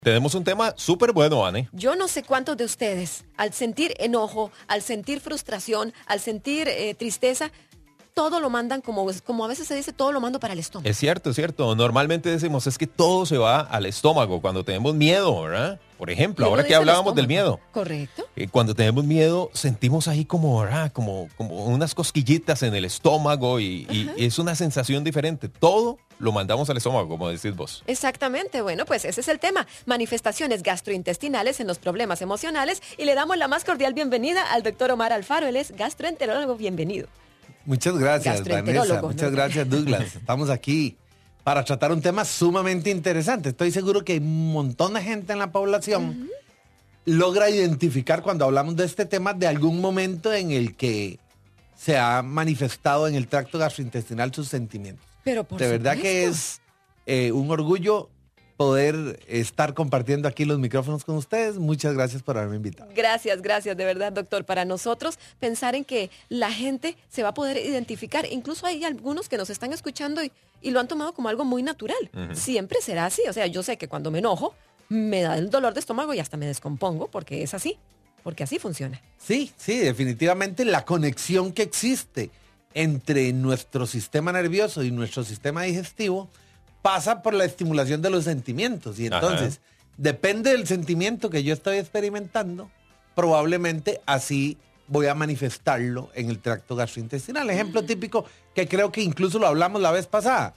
Tenemos un tema súper bueno, Anne. Yo no sé cuántos de ustedes, al sentir enojo, al sentir frustración, al sentir tristeza, todo lo mandan como a veces se dice, todo lo mando para el estómago. Es cierto, es cierto. Normalmente decimos, es que todo se va al estómago cuando tenemos miedo, ¿verdad? Por ejemplo, ahora que hablábamos del miedo. Correcto. Cuando tenemos miedo, sentimos ahí como, ¿verdad? Como unas cosquillitas en el estómago y es una sensación diferente. Todo lo mandamos al estómago, como decís vos. Exactamente. Bueno, pues ese es el tema. Manifestaciones gastrointestinales en los problemas emocionales. Y le damos la más cordial bienvenida al doctor Omar Alfaro. Él es gastroenterólogo. Bienvenido. Muchas gracias, Vanessa. Muchas gracias, Douglas. Estamos aquí para tratar un tema sumamente interesante. Estoy seguro que un montón de gente en la población logra identificar cuando hablamos de este tema de algún momento en el que se ha manifestado en el tracto gastrointestinal sus sentimientos. Pero por de verdad que es un orgullo poder estar compartiendo aquí los micrófonos con ustedes. Muchas gracias por haberme invitado. Gracias, de verdad, doctor. Para nosotros, pensar en que la gente se va a poder identificar, incluso hay algunos que nos están escuchando y lo han tomado como algo muy natural. Siempre será así. O sea, yo sé que cuando me enojo, me da el dolor de estómago y hasta me descompongo, porque es así, porque así funciona. Sí, definitivamente la conexión que existe entre nuestro sistema nervioso y nuestro sistema digestivo pasa por la estimulación de los sentimientos. Y entonces, depende del sentimiento que yo estoy experimentando, probablemente así voy a manifestarlo en el tracto gastrointestinal. Ejemplo típico que creo que incluso lo hablamos la vez pasada.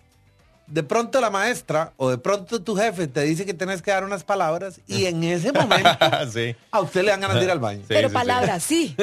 De pronto la maestra o de pronto tu jefe te dice que tenés que dar unas palabras y en ese momento a usted le dan ganas de ir al baño. Pero palabras sí,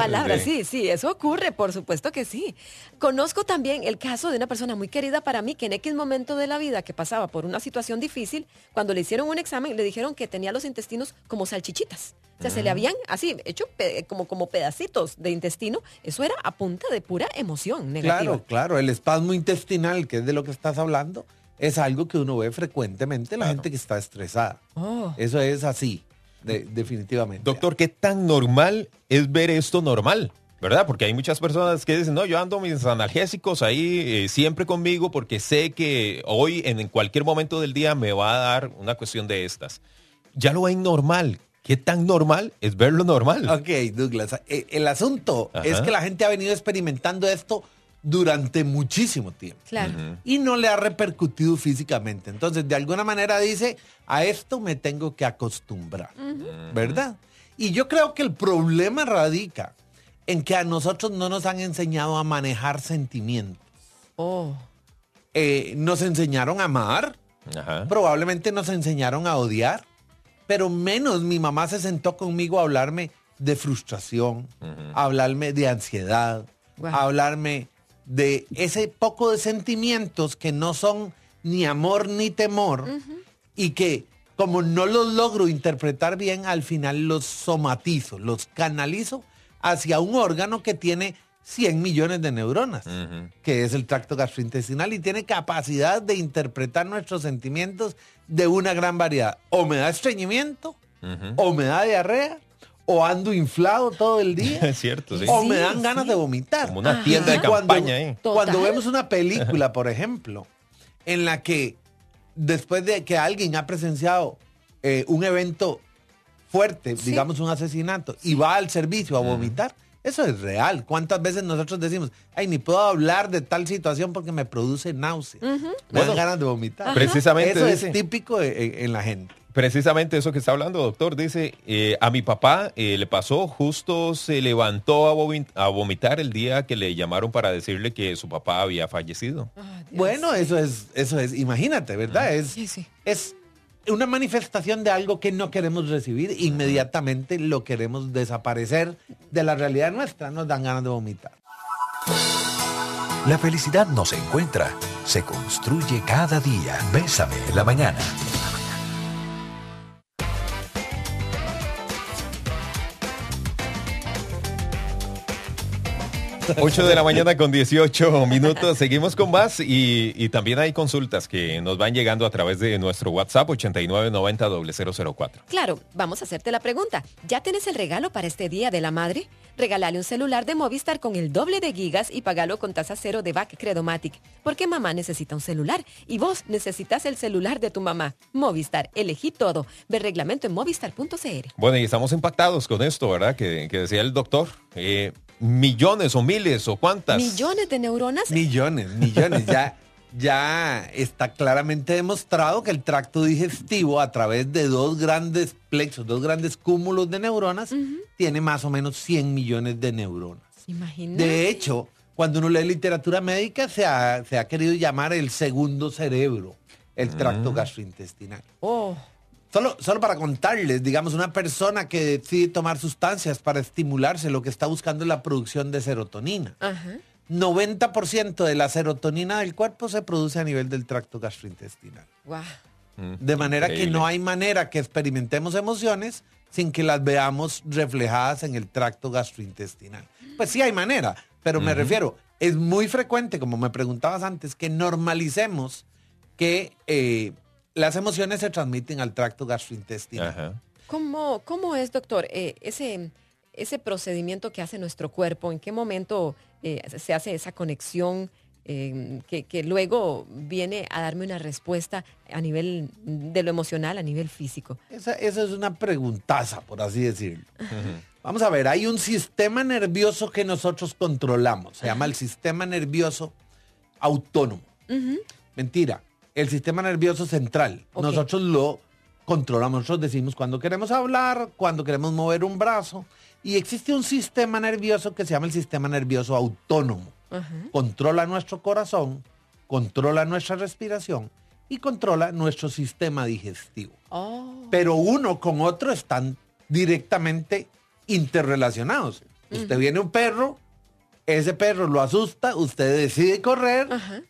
eso ocurre, por supuesto que sí. Conozco también el caso de una persona muy querida para mí que en X momento de la vida que pasaba por una situación difícil, cuando le hicieron un examen le dijeron que tenía los intestinos como salchichitas. O sea, se le habían así hecho como pedacitos de intestino. Eso era a punta de pura emoción negativa. Claro. El espasmo intestinal, que es de lo que estás hablando, es algo que uno ve frecuentemente en la gente que está estresada. Eso es así, definitivamente. Doctor, ¿qué tan normal es ver esto normal? ¿Verdad? Porque hay muchas personas que dicen, no, yo ando mis analgésicos ahí siempre conmigo porque sé que hoy en cualquier momento del día me va a dar una cuestión de estas. Ya lo ven normal. ¿Qué tan normal es verlo normal? Ok, Douglas. El asunto es que la gente ha venido experimentando esto durante muchísimo tiempo. Claro. Y no le ha repercutido físicamente. Entonces, de alguna manera dice, a esto me tengo que acostumbrar. ¿Verdad? Y yo creo que el problema radica en que a nosotros no nos han enseñado a manejar sentimientos. Nos enseñaron a amar. Probablemente nos enseñaron a odiar. Pero menos mi mamá se sentó conmigo a hablarme de frustración, a hablarme de ansiedad, a hablarme de ese poco de sentimientos que no son ni amor ni temor y que como no los logro interpretar bien, al final los somatizo, los canalizo hacia un órgano que tiene 100 millones de neuronas, que es el tracto gastrointestinal y tiene capacidad de interpretar nuestros sentimientos de una gran variedad. O me da estreñimiento, o me da diarrea, o ando inflado todo el día. Es cierto, sí. O me dan ganas de vomitar. Como una tienda de campaña ahí. Cuando vemos una película, por ejemplo, en la que después de que alguien ha presenciado un evento fuerte, digamos un asesinato, y va al servicio a vomitar, eso es real. ¿Cuántas veces nosotros decimos, ay, ni puedo hablar de tal situación porque me produce náusea? Me dan ganas de vomitar. Precisamente eso es típico en la gente. Precisamente eso que está hablando, doctor. Dice, a mi papá le pasó, justo se levantó a vomitar el día que le llamaron para decirle que su papá había fallecido. Bueno, eso es, imagínate, ¿verdad? Es una manifestación de algo que no queremos recibir, inmediatamente lo queremos desaparecer de la realidad nuestra, nos dan ganas de vomitar. La felicidad no se encuentra, se construye cada día. Bésame en la mañana. 8 de la mañana con 18 minutos. Seguimos con más y también hay consultas que nos van llegando a través de nuestro WhatsApp 8990-004. Claro, vamos a hacerte la pregunta. ¿Ya tienes el regalo para este Día de la Madre? Regálale un celular de Movistar con el doble de gigas y pagalo con tasa cero de BAC Credomatic. Porque mamá necesita un celular y vos necesitas el celular de tu mamá. Movistar, elegí todo. Ve reglamento en movistar.cr. Bueno, y estamos impactados con esto, ¿verdad? Que decía el doctor. Millones o miles o cuántas. ¿Millones de neuronas? Millones. Ya está claramente demostrado que el tracto digestivo, a través de dos grandes plexos, dos grandes cúmulos de neuronas, tiene más o menos 100 millones de neuronas. Imagínate. De hecho, cuando uno lee literatura médica, se ha querido llamar el segundo cerebro, el tracto gastrointestinal. Oh. Solo para contarles, digamos, una persona que decide tomar sustancias para estimularse, lo que está buscando es la producción de serotonina. Ajá. 90% de la serotonina del cuerpo se produce a nivel del tracto gastrointestinal. Wow. De manera Increíble. que no hay manera que experimentemos emociones sin que las veamos reflejadas en el tracto gastrointestinal. Pues sí hay manera, pero me refiero, es muy frecuente, como me preguntabas antes, que normalicemos que las emociones se transmiten al tracto gastrointestinal. Ajá. ¿Cómo es, doctor, ese procedimiento que hace nuestro cuerpo? ¿En qué momento se hace esa conexión que luego viene a darme una respuesta a nivel de lo emocional, a nivel físico? Esa es una preguntaza, por así decirlo. Vamos a ver, hay un sistema nervioso que nosotros controlamos. Se llama el sistema nervioso autónomo. Mentira, el sistema nervioso central. Ok. Nosotros lo controlamos. Nosotros decimos cuando queremos hablar, cuando queremos mover un brazo. Y existe un sistema nervioso que se llama el sistema nervioso autónomo. Controla nuestro corazón, controla nuestra respiración y controla nuestro sistema digestivo. Oh. Pero uno con otro están directamente interrelacionados. Usted viene un perro, ese perro lo asusta, usted decide correr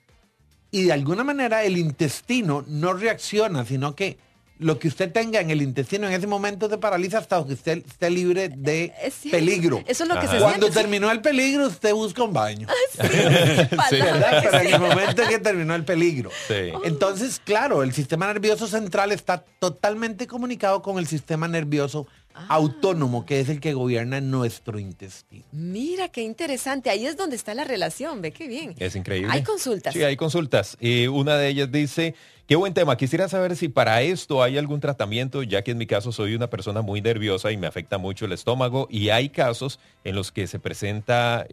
y de alguna manera el intestino no reacciona, sino que lo que usted tenga en el intestino en ese momento se paraliza hasta que usted esté libre de peligro. Eso es lo que se Cuando siente. terminó el peligro, usted busca un baño. Palabra ¿Verdad? que Pero en sí. el momento que terminó el peligro. Sí. Entonces, claro, el sistema nervioso central está totalmente comunicado con el sistema nervioso autónomo, que es el que gobierna nuestro intestino. Mira, qué interesante. Ahí es donde está la relación. Ve qué bien. Es increíble. Hay consultas. Sí, hay consultas. Una de ellas dice, qué buen tema. Quisiera saber si para esto hay algún tratamiento, ya que en mi caso soy una persona muy nerviosa y me afecta mucho el estómago y hay casos en los que se presenta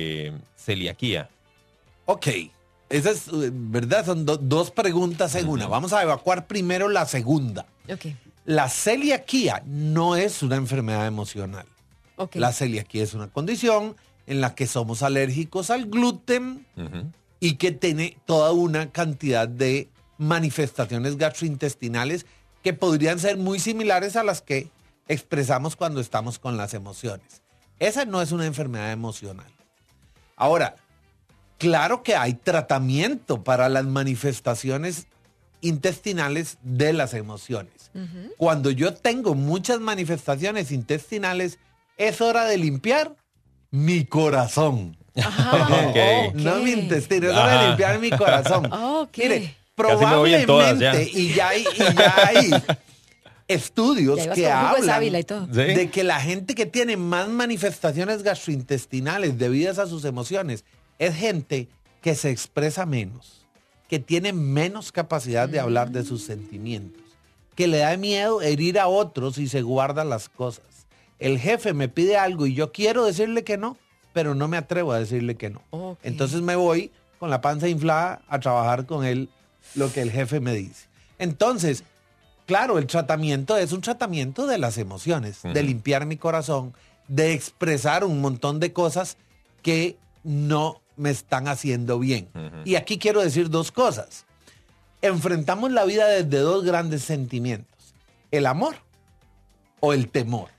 celiaquía. Ok, esa es verdad, son dos preguntas en una. Vamos a evacuar primero la segunda. Ok. La celiaquía no es una enfermedad emocional. Ok. La celiaquía es una condición en la que somos alérgicos al gluten y que tiene toda una cantidad de manifestaciones gastrointestinales que podrían ser muy similares a las que expresamos cuando estamos con las emociones. Esa no es una enfermedad emocional. Ahora, claro que hay tratamiento para las manifestaciones intestinales de las emociones. Cuando yo tengo muchas manifestaciones intestinales, es hora de limpiar mi corazón. Ok. No mi intestino, es hora de limpiar mi corazón. Ok. Mire, Casi me voy en todas, ya. probablemente, y ya hay estudios Ya ibas que con Hugo hablan Sábila y todo. Sí. de que la gente que tiene más manifestaciones gastrointestinales debidas a sus emociones es gente que se expresa menos, que tiene menos capacidad de hablar de sus sentimientos, que le da miedo herir a otros y se guarda las cosas. El jefe me pide algo y yo quiero decirle que no, pero no me atrevo a decirle que no. Ok. Entonces me voy con la panza inflada a trabajar con él lo que el jefe me dice. Entonces, claro, el tratamiento es un tratamiento de las emociones, de limpiar mi corazón, de expresar un montón de cosas que no me están haciendo bien. Y aquí quiero decir dos cosas. Enfrentamos la vida desde dos grandes sentimientos, el amor o el temor.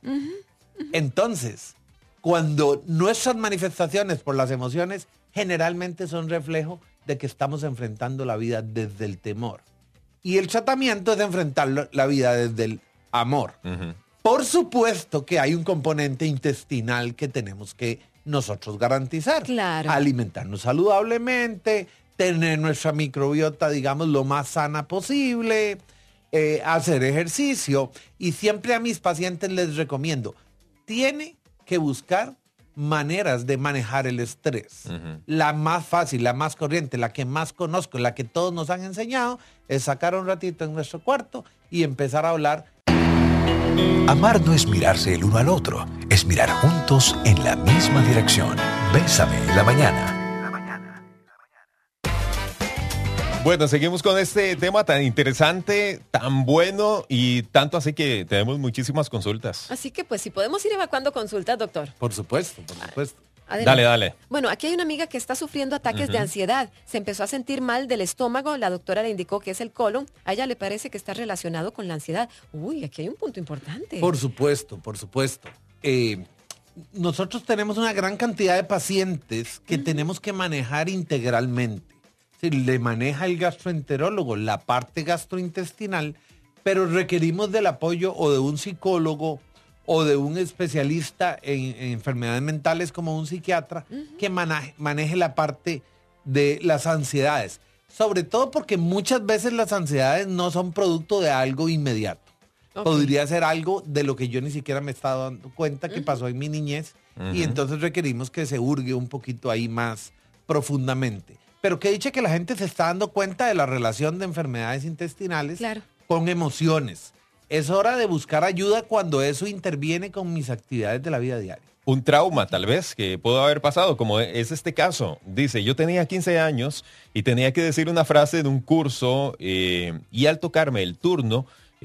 Entonces, cuando nuestras manifestaciones por las emociones generalmente son reflejo de que estamos enfrentando la vida desde el temor. Y el tratamiento es enfrentar la vida desde el amor. Por supuesto que hay un componente intestinal que tenemos que nosotros garantizar. Claro. Alimentarnos saludablemente, tener nuestra microbiota, digamos, lo más sana posible, hacer ejercicio. Y siempre a mis pacientes les recomiendo, tiene que buscar maneras de manejar el estrés. La más fácil, la más corriente, la que más conozco, la que todos nos han enseñado, es sacar un ratito en nuestro cuarto y empezar a hablar. Amar no es mirarse el uno al otro, es mirar juntos en la misma dirección. Bésame en la mañana. Bueno, seguimos con este tema tan interesante, tan bueno y tanto así que tenemos muchísimas consultas. Así que pues si podemos ir evacuando consultas, doctor. Por supuesto, por supuesto. Adelante. Dale. Bueno, aquí hay una amiga que está sufriendo ataques de ansiedad. Se empezó a sentir mal del estómago. La doctora le indicó que es el colon. A ella le parece que está relacionado con la ansiedad. Uy, aquí hay un punto importante. Por supuesto, por supuesto. Nosotros tenemos una gran cantidad de pacientes que tenemos que manejar integralmente. Sí, le maneja el gastroenterólogo la parte gastrointestinal, pero requerimos del apoyo o de un psicólogo o de un especialista en enfermedades mentales como un psiquiatra que maneje la parte de las ansiedades. Sobre todo porque muchas veces las ansiedades no son producto de algo inmediato. Okay. Podría ser algo de lo que yo ni siquiera me estaba dando cuenta que pasó en mi niñez y entonces requerimos que se hurgue un poquito ahí más profundamente. Pero que dice que la gente se está dando cuenta de la relación de enfermedades intestinales con emociones. Es hora de buscar ayuda cuando eso interviene con mis actividades de la vida diaria. Un trauma, tal vez, que pudo haber pasado, como es este caso. Dice, yo tenía 15 años y tenía que decir una frase de un curso y al tocarme el turno,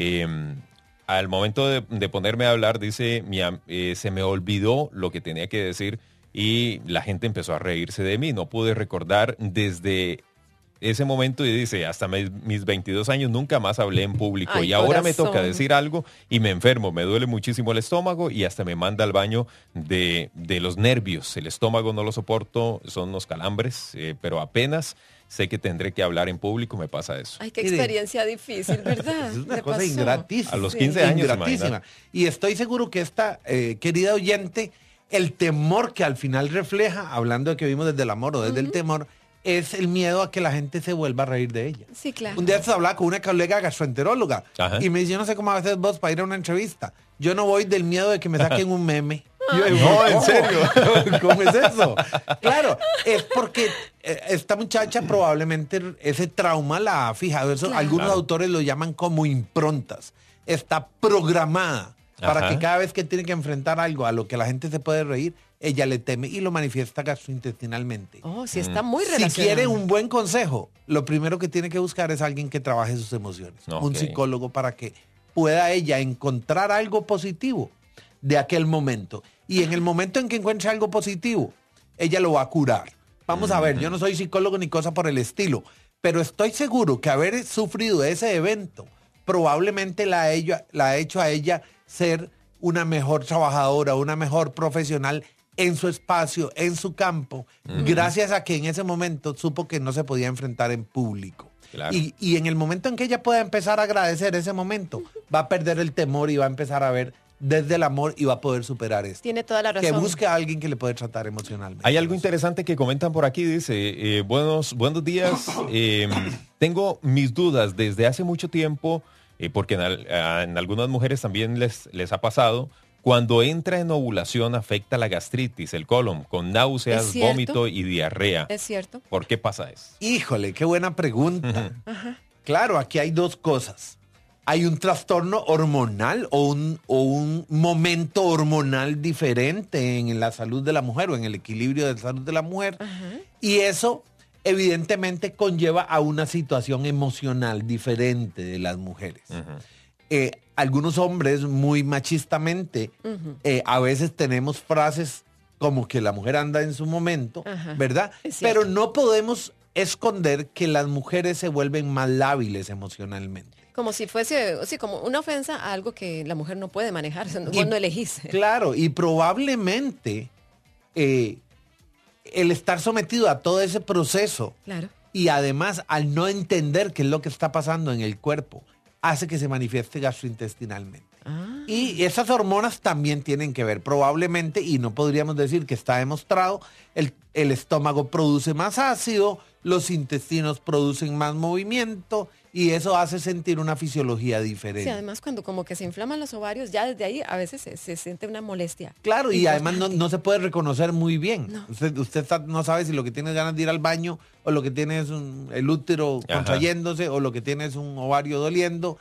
al momento de ponerme a hablar, dice, se me olvidó lo que tenía que decir. Y la gente empezó a reírse de mí. No pude recordar desde ese momento y dice, hasta mis 22 años nunca más hablé en público. Ay, y ahora corazón. me toca decir algo y me enfermo. Me duele muchísimo el estómago y hasta me manda al baño de los nervios. El estómago no lo soporto, son los calambres, pero apenas sé que tendré que hablar en público, me pasa eso. Ay, qué experiencia difícil, ¿verdad? Es una cosa ingratísima. A los 15 años, ingratísima. Y estoy seguro que esta querida oyente, el temor que al final refleja, hablando de que vimos desde el amor o desde el temor, es el miedo a que la gente se vuelva a reír de ella. Sí, claro. Un día se hablaba con una colega gastroenteróloga y me dice, yo no sé cómo a veces vos para ir a una entrevista. Yo no voy del miedo de que me saquen un meme. Yo digo, no, ¿en serio? ¿Cómo es eso? Claro, es porque esta muchacha probablemente ese trauma la ha fijado. Eso, algunos autores lo llaman como improntas. Está programada para que cada vez que tiene que enfrentar algo a lo que la gente se puede reír, ella le teme y lo manifiesta gastrointestinalmente. Oh, sí, está muy relacionado. Si quiere un buen consejo, lo primero que tiene que buscar es alguien que trabaje sus emociones. Okay. Un psicólogo para que pueda ella encontrar algo positivo de aquel momento. Y en el momento en que encuentre algo positivo, ella lo va a curar. Vamos a ver, yo no soy psicólogo ni cosa por el estilo, pero estoy seguro que haber sufrido ese evento probablemente la ha hecho a ella ser una mejor trabajadora, una mejor profesional en su espacio, en su campo, gracias a que en ese momento supo que no se podía enfrentar en público. Claro. Y en el momento en que ella pueda empezar a agradecer ese momento, va a perder el temor y va a empezar a ver desde el amor y va a poder superar esto. Tiene toda la razón. Que busque a alguien que le puede tratar emocionalmente. Hay algo interesante que comentan por aquí, dice, buenos días, tengo mis dudas desde hace mucho tiempo, porque en algunas mujeres también les ha pasado. Cuando entra en ovulación afecta la gastritis, el colon, con náuseas, vómito y diarrea. Es cierto. ¿Por qué pasa eso? Híjole, qué buena pregunta. Claro, aquí hay dos cosas. Hay un trastorno hormonal o un momento hormonal diferente en la salud de la mujer o en el equilibrio de salud de la mujer. Y eso evidentemente conlleva a una situación emocional diferente de las mujeres. Algunos hombres muy machistamente a veces tenemos frases como que la mujer anda en su momento, ¿verdad? Pero no podemos esconder que las mujeres se vuelven más lábiles emocionalmente. Como si fuese, como una ofensa a algo que la mujer no puede manejar, vos no elegís. Claro, y probablemente el estar sometido a todo ese proceso y además al no entender qué es lo que está pasando en el cuerpo, hace que se manifieste gastrointestinalmente. Y esas hormonas también tienen que ver, probablemente, y no podríamos decir que está demostrado, el estómago produce más ácido, los intestinos producen más movimiento y eso hace sentir una fisiología diferente. Sí, además cuando como que se inflaman los ovarios, ya desde ahí a veces se siente una molestia. Claro, y además no se puede reconocer muy bien. No. Usted no sabe si lo que tiene es ganas de ir al baño o lo que tiene es el útero contrayéndose o lo que tiene es un ovario doliendo.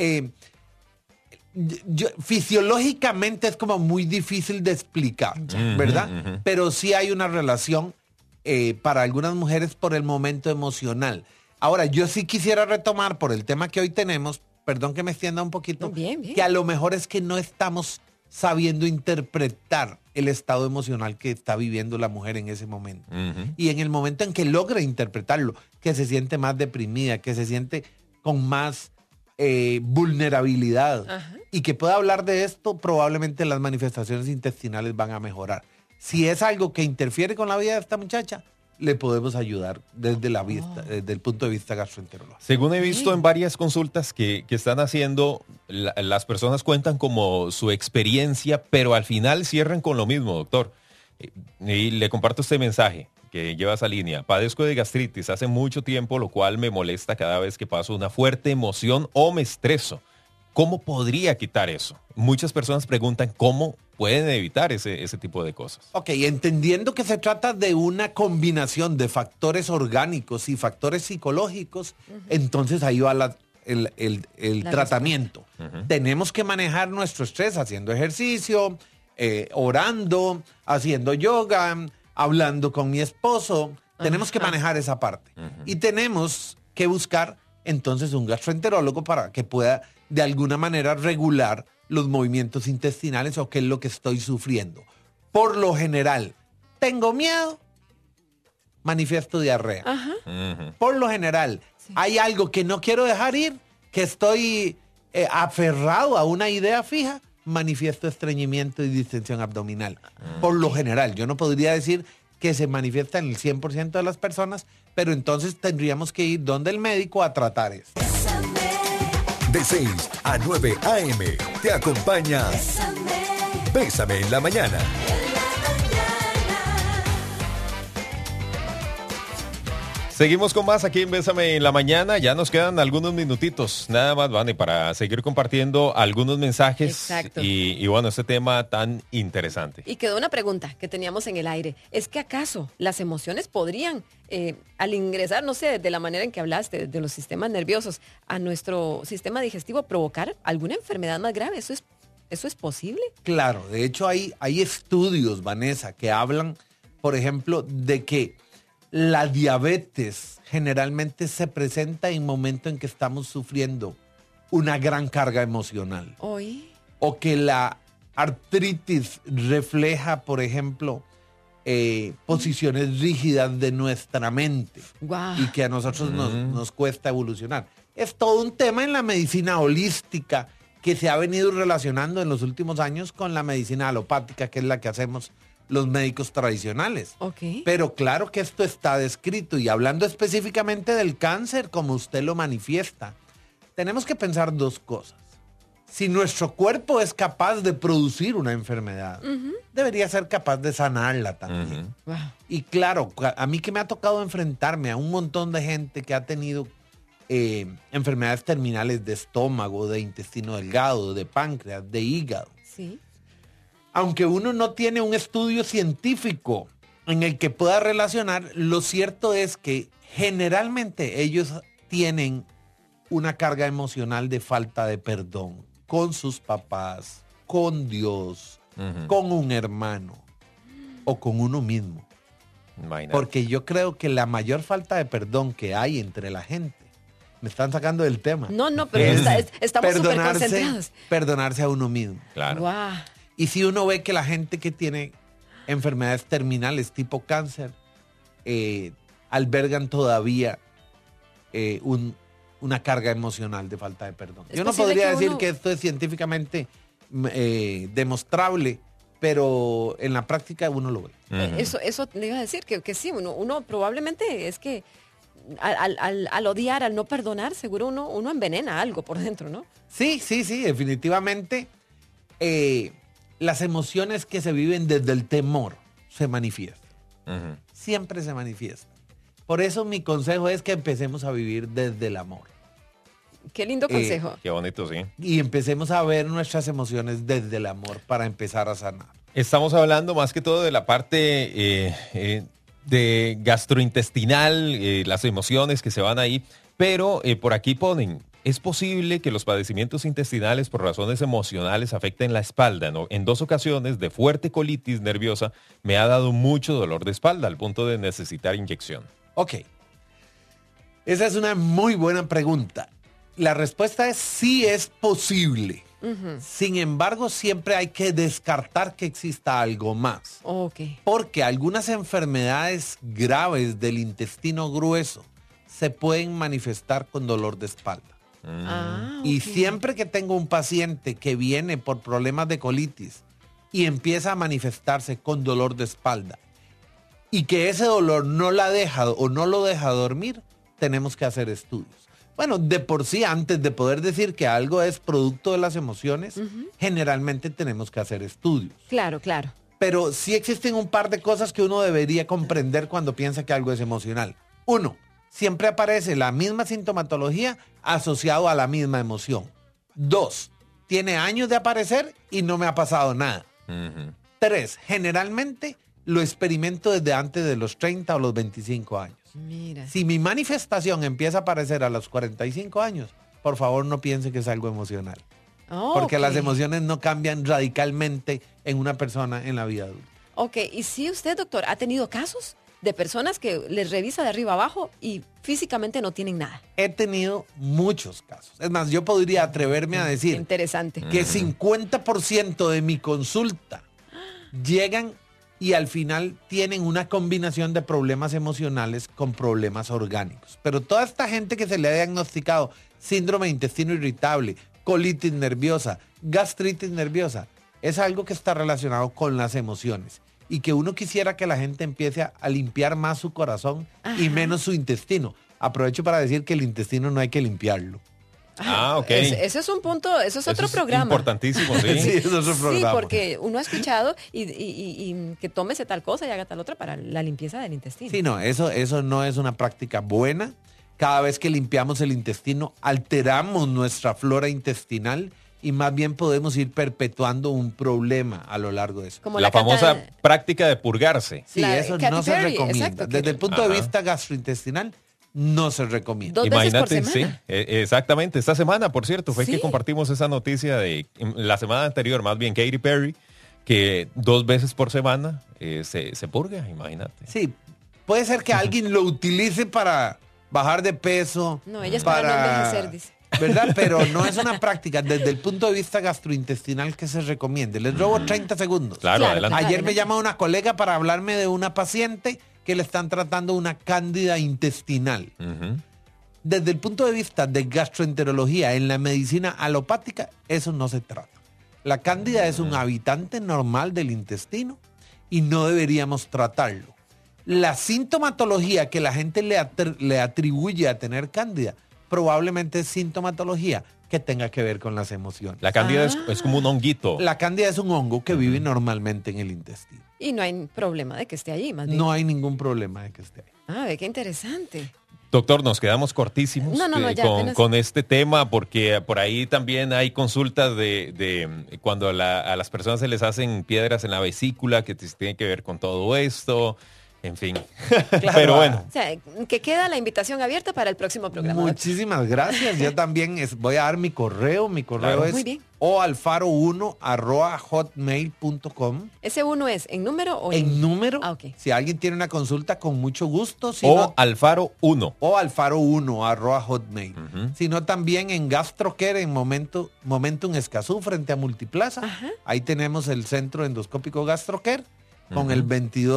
Fisiológicamente es como muy difícil de explicar, ¿verdad? Pero sí hay una relación para algunas mujeres por el momento emocional. Ahora, yo sí quisiera retomar por el tema que hoy tenemos, perdón que me extienda un poquito, bien. que a lo mejor es que no estamos sabiendo interpretar el estado emocional que está viviendo la mujer en ese momento. Y en el momento en que logra interpretarlo, que se siente más deprimida, que se siente con más vulnerabilidad y que pueda hablar de esto, probablemente las manifestaciones intestinales van a mejorar. Si es algo que interfiere con la vida de esta muchacha, le podemos ayudar desde la vista, desde el punto de vista gastroenterológico. Según he visto en varias consultas que están haciendo, las personas cuentan como su experiencia, pero al final cierran con lo mismo, doctor. Y le comparto este mensaje que lleva esa línea. Padezco de gastritis hace mucho tiempo, lo cual me molesta cada vez que paso una fuerte emoción o me estreso. ¿Cómo podría quitar eso? Muchas personas preguntan cómo pueden evitar ese tipo de cosas. Ok, entendiendo que se trata de una combinación de factores orgánicos y factores psicológicos, entonces ahí va el tratamiento. Tenemos que manejar nuestro estrés haciendo ejercicio, orando, haciendo yoga, hablando con mi esposo. Tenemos que manejar esa parte. Y tenemos que buscar entonces un gastroenterólogo para que pueda de alguna manera regular los movimientos intestinales o qué es lo que estoy sufriendo. Por lo general, tengo miedo, manifiesto diarrea. Por lo general, hay algo que no quiero dejar ir, que estoy aferrado a una idea fija, manifiesto estreñimiento y distensión abdominal. Por lo general, yo no podría decir que se manifiesta en el 100% de las personas, pero entonces tendríamos que ir donde el médico a tratar eso. De 6 a 9 a.m. te acompaña Bésame en la mañana. Seguimos con más aquí en Bésame en la mañana. Ya nos quedan algunos minutitos, nada más, Vane, para seguir compartiendo algunos mensajes. Exacto. Y bueno, este tema tan interesante. Y quedó una pregunta que teníamos en el aire. ¿Es que acaso las emociones podrían, al ingresar, no sé, de la manera en que hablaste, de los sistemas nerviosos, a nuestro sistema digestivo, provocar alguna enfermedad más grave? ¿Eso es posible? Claro, de hecho hay estudios, Vanessa, que hablan, por ejemplo, de que la diabetes generalmente se presenta en momentos en que estamos sufriendo una gran carga emocional. Hoy. O que la artritis refleja, por ejemplo, posiciones rígidas de nuestra mente. Wow. Y que a nosotros nos cuesta evolucionar. Es todo un tema en la medicina holística que se ha venido relacionando en los últimos años con la medicina alopática, que es la que hacemos los médicos tradicionales. Okay. Pero claro que esto está descrito, y hablando específicamente del cáncer, como usted lo manifiesta, tenemos que pensar dos cosas. Si nuestro cuerpo es capaz de producir una enfermedad, debería ser capaz de sanarla también. Wow. Y claro, a mí que me ha tocado enfrentarme a un montón de gente que ha tenido enfermedades terminales de estómago, de intestino delgado, de páncreas, de hígado. Sí. Aunque uno no tiene un estudio científico en el que pueda relacionar, lo cierto es que generalmente ellos tienen una carga emocional de falta de perdón con sus papás, con Dios, con un hermano o con uno mismo. Imagínate. Porque yo creo que la mayor falta de perdón que hay entre la gente, me están sacando del tema. No, pero estamos súper concentrados. Perdonarse a uno mismo. Claro. Wow. Y si uno ve que la gente que tiene enfermedades terminales tipo cáncer albergan todavía una carga emocional de falta de perdón. Yo no podría decir que esto es científicamente demostrable, pero en la práctica uno lo ve. Eso le iba a decir, que sí, uno probablemente es que al odiar, al no perdonar, seguro uno envenena algo por dentro, ¿no? Sí, definitivamente. las emociones que se viven desde el temor se manifiestan. Siempre se manifiestan. Por eso mi consejo es que empecemos a vivir desde el amor. Qué lindo consejo. Qué bonito, sí. Y empecemos a ver nuestras emociones desde el amor para empezar a sanar. Estamos hablando más que todo de la parte de gastrointestinal, las emociones que se van ahí, pero por aquí ponen, es posible que los padecimientos intestinales por razones emocionales afecten la espalda, ¿no? En 2 ocasiones de fuerte colitis nerviosa me ha dado mucho dolor de espalda al punto de necesitar inyección. Ok. Esa es una muy buena pregunta. La respuesta es sí es posible. Sin embargo, siempre hay que descartar que exista algo más. Porque algunas enfermedades graves del intestino grueso se pueden manifestar con dolor de espalda. Y siempre que tengo un paciente que viene por problemas de colitis y empieza a manifestarse con dolor de espalda y que ese dolor no la deja o no lo deja dormir, tenemos que hacer estudios. Bueno, de por sí, antes de poder decir que algo es producto de las emociones, generalmente tenemos que hacer estudios. Claro, claro. Pero sí existen un par de cosas que uno debería comprender cuando piensa que algo es emocional. 1, siempre aparece la misma sintomatología asociado a la misma emoción. 2, tiene años de aparecer y no me ha pasado nada. 3, generalmente lo experimento desde antes de los 30 o los 25 años. Mira. Si mi manifestación empieza a aparecer a los 45 años, por favor no piense que es algo emocional. Porque las emociones no cambian radicalmente en una persona en la vida adulta. Ok, y si usted, doctor, ha tenido casos de personas que les revisa de arriba abajo y físicamente no tienen nada. He tenido muchos casos. Es más, yo podría atreverme a decir interesante que 50% de mi consulta llegan y al final tienen una combinación de problemas emocionales con problemas orgánicos. Pero toda esta gente que se le ha diagnosticado síndrome de intestino irritable, colitis nerviosa, gastritis nerviosa, es algo que está relacionado con las emociones. Y que uno quisiera que la gente empiece a limpiar más su corazón y menos su intestino. Aprovecho para decir que el intestino no hay que limpiarlo. Ok. Ese es un punto, eso es otro programa. Importantísimo, sí. Sí, eso es otro programa. Sí, porque uno ha escuchado y que tómese tal cosa y haga tal otra para la limpieza del intestino. Sí, no, eso no es una práctica buena. Cada vez que limpiamos el intestino, alteramos nuestra flora intestinal y más bien podemos ir perpetuando un problema a lo largo de eso. Como la famosa práctica de purgarse. Sí, eso no se recomienda. Exacto, desde el punto de vista gastrointestinal, no se recomienda. 2 veces por semana. Sí, exactamente. Esta semana, por cierto, fue que compartimos esa noticia de la semana anterior, más bien Katy Perry, que 2 veces por semana se purga, imagínate. Sí, puede ser que alguien lo utilice para bajar de peso. No, ella es para no envejecer, dice. ¿Verdad? Pero no es una práctica desde el punto de vista gastrointestinal que se recomiende. Les robo 30 segundos. Claro, adelante. Ayer me llama una colega para hablarme de una paciente que le están tratando una cándida intestinal. Desde el punto de vista de gastroenterología en la medicina alopática, eso no se trata. La cándida es un habitante normal del intestino y no deberíamos tratarlo. La sintomatología que la gente le atribuye a tener cándida probablemente es sintomatología que tenga que ver con las emociones. La cándida es como un honguito. La cándida es un hongo que vive normalmente en el intestino. Y no hay problema de que esté allí, más bien. No hay ningún problema de que esté ahí. Qué interesante. Doctor, nos quedamos cortísimos con este tema porque por ahí también hay consultas de cuando a las personas se les hacen piedras en la vesícula que tiene que ver con todo esto. En fin, claro. Pero bueno. O sea, que queda la invitación abierta para el próximo programa. Muchísimas gracias. Yo también voy a dar mi correo. Mi correo es oalfaro1@hotmail.com. ¿Ese 1 es en número o en número? Okay. Si alguien tiene una consulta, con mucho gusto. Si Alfaro1. Alfaro1@hotmail. Sino también en GastroCare en Momentum Escazú frente a Multiplaza. Ahí tenemos el centro endoscópico GastroCare. Con el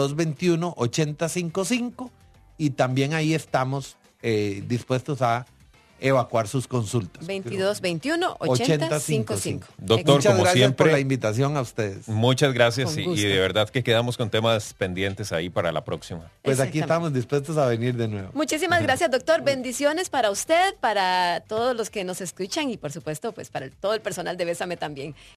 2221-8055 y también ahí estamos dispuestos a evacuar sus consultas. 2221-8055. Doctor, muchas como gracias siempre, por la invitación a ustedes. Muchas gracias y de verdad que quedamos con temas pendientes ahí para la próxima. Pues aquí estamos dispuestos a venir de nuevo. Muchísimas gracias, doctor. Bendiciones para usted, para todos los que nos escuchan y por supuesto pues para todo el personal de Bésame también.